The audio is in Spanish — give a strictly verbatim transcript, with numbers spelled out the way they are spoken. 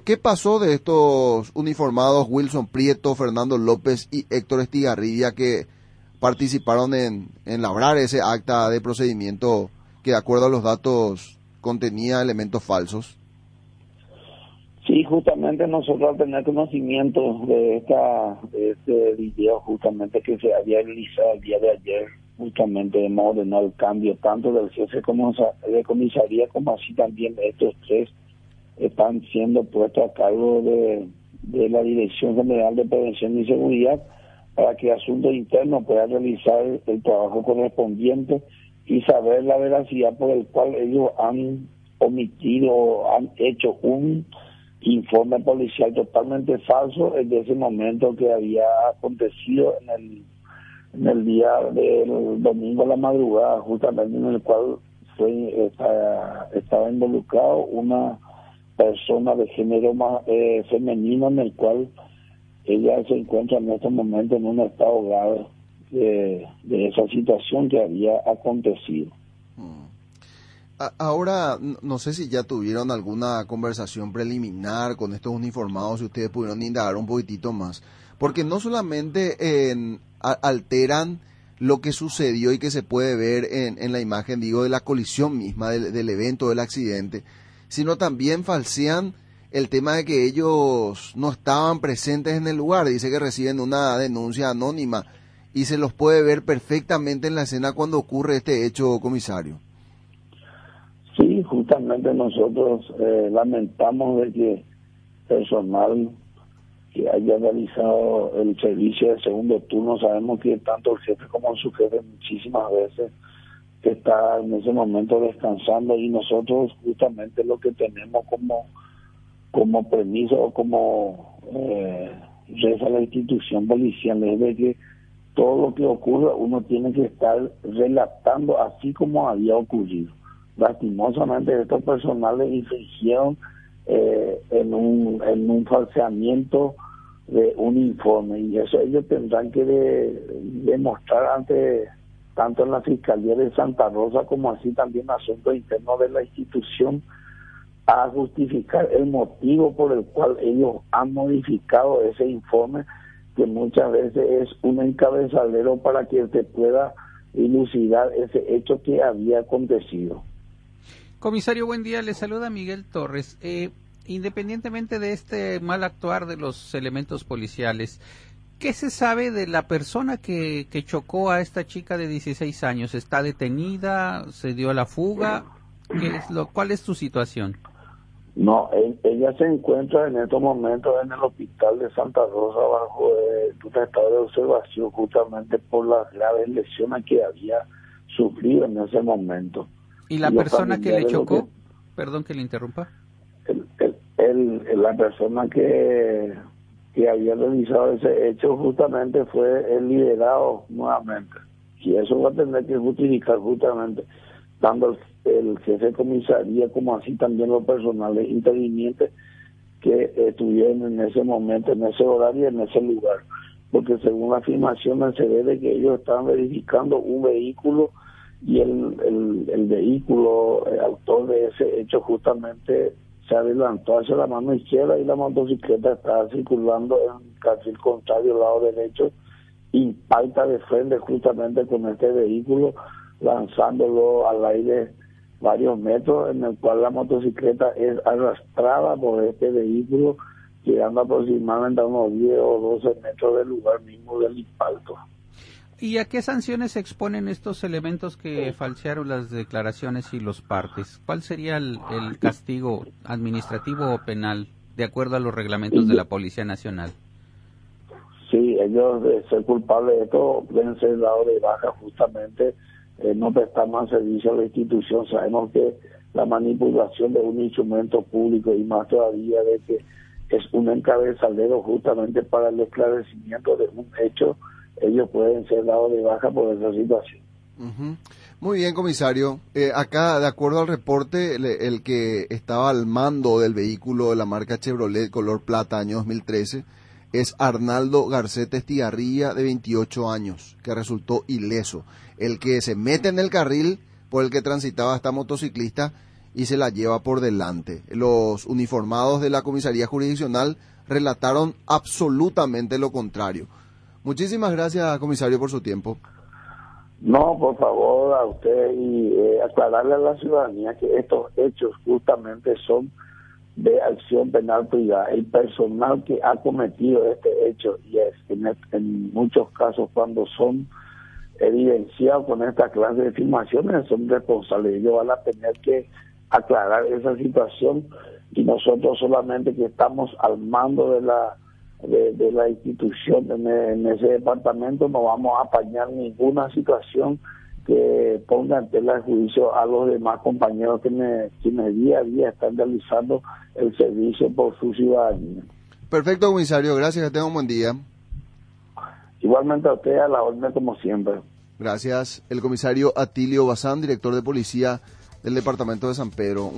¿qué pasó de estos uniformados Wilson Prieto, Fernando López y Héctor Estigarribia que participaron en, en labrar ese acta de procedimiento que de acuerdo a los datos contenía elementos falsos? Sí, justamente nosotros al tener conocimiento de esta de este video justamente que se había realizado el día de ayer, justamente hemos ordenado el cambio tanto del jefe como de comisaría como así también estos tres están siendo puestos a cargo de, de la Dirección General de Prevención y Seguridad para que Asuntos Internos pueda realizar el, el trabajo correspondiente y saber la veracidad por el cual ellos han omitido o han hecho un informe policial totalmente falso en ese momento que había acontecido en el en el día del domingo a la madrugada, justamente en el cual fue estaba, estaba involucrado una persona de género más, eh, femenino, en el cual ella se encuentra en este momento en un estado grave de, de esa situación que había acontecido. Ahora, no sé si ya tuvieron alguna conversación preliminar con estos uniformados, si ustedes pudieron indagar un poquitito más, porque no solamente eh, alteran lo que sucedió y que se puede ver en, en la imagen, digo, de la colisión misma, del, del evento, del accidente, sino también falsean el tema de que ellos no estaban presentes en el lugar. Dice que reciben una denuncia anónima y se los puede ver perfectamente en la escena cuando ocurre este hecho, comisario. Sí, justamente nosotros eh, lamentamos de que personal que haya realizado el servicio de segundo turno, sabemos que tanto el jefe como el subjefe muchísimas veces está en ese momento descansando, y nosotros justamente lo que tenemos como como permiso o como eh, reza la institución policial es de que todo lo que ocurra uno tiene que estar relatando así como había ocurrido. Lastimosamente estos personales infringieron eh, en un en un falseamiento de un informe, y eso ellos tendrán que de, demostrar ante tanto en la Fiscalía de Santa Rosa como así también Asuntos Internos de la institución, a justificar el motivo por el cual ellos han modificado ese informe, que muchas veces es un encabezadero para que se pueda dilucidar ese hecho que había acontecido. Comisario, buen día, le saluda Miguel Torres. Eh, independientemente de este mal actuar de los elementos policiales, ¿qué se sabe de la persona que, que chocó a esta chica de dieciséis años? ¿Está detenida? ¿Se dio a la fuga? ¿Qué es lo, ¿Cuál es su situación? No, él, ella se encuentra en estos momentos en el hospital de Santa Rosa bajo eh, un estado de observación, justamente por las graves lesiones que había sufrido en ese momento. ¿Y la y persona que le chocó? Que, Perdón que le interrumpa. El, el, el, la persona que, que había realizado ese hecho justamente fue el liberado nuevamente. Y eso va a tener que justificar justamente tanto el, el jefe de comisaría como así también los personales intervinientes que estuvieron en ese momento, en ese horario, en ese lugar. Porque según la afirmación se ve de que ellos estaban verificando un vehículo, y el, el, el vehículo, el autor de ese hecho justamente se adelantó hacia la mano izquierda y la motocicleta estaba circulando en carril contrario al lado derecho, impacta de frente justamente con este vehículo, lanzándolo al aire varios metros, en el cual la motocicleta es arrastrada por este vehículo, llegando aproximadamente a unos diez o doce metros del lugar mismo del impacto. ¿Y a qué sanciones se exponen estos elementos que falsearon las declaraciones y los partes? ¿Cuál sería el, el castigo administrativo o penal de acuerdo a los reglamentos de la Policía Nacional? Sí, ellos de ser culpables de esto deben ser dados de baja, justamente eh, no prestar más servicio a la institución. Sabemos que la manipulación de un instrumento público, y más todavía de que es un encabezadero justamente para el esclarecimiento de un hecho, ellos pueden ser dados de baja por esa situación. Uh-huh. Muy bien, comisario. Eh, acá, de acuerdo al reporte, el, el que estaba al mando del vehículo de la marca Chevrolet color plata año dos mil trece es Arnaldo Garcete Estigarribia, de veintiocho años, que resultó ileso. El que se mete en el carril por el que transitaba esta motociclista y se la lleva por delante. Los uniformados de la comisaría jurisdiccional relataron absolutamente lo contrario. Muchísimas gracias, comisario, por su tiempo. No, por favor, a usted y eh, aclararle a la ciudadanía que estos hechos justamente son de acción penal privada. El personal que ha cometido este hecho, y es en, en muchos casos cuando son evidenciados con esta clase de filmaciones, son responsables. Ellos van a tener que aclarar esa situación y nosotros solamente que estamos al mando de la de, de la institución en, en ese departamento no vamos a apañar ninguna situación que ponga en tela de juicio a los demás compañeros que me, quienes día a día están realizando el servicio por su ciudadanía. Perfecto, comisario, gracias, que tenga un buen día. Igualmente a usted, a la orden como siempre. Gracias. El comisario Atilio Bazán, director de policía del departamento de San Pedro.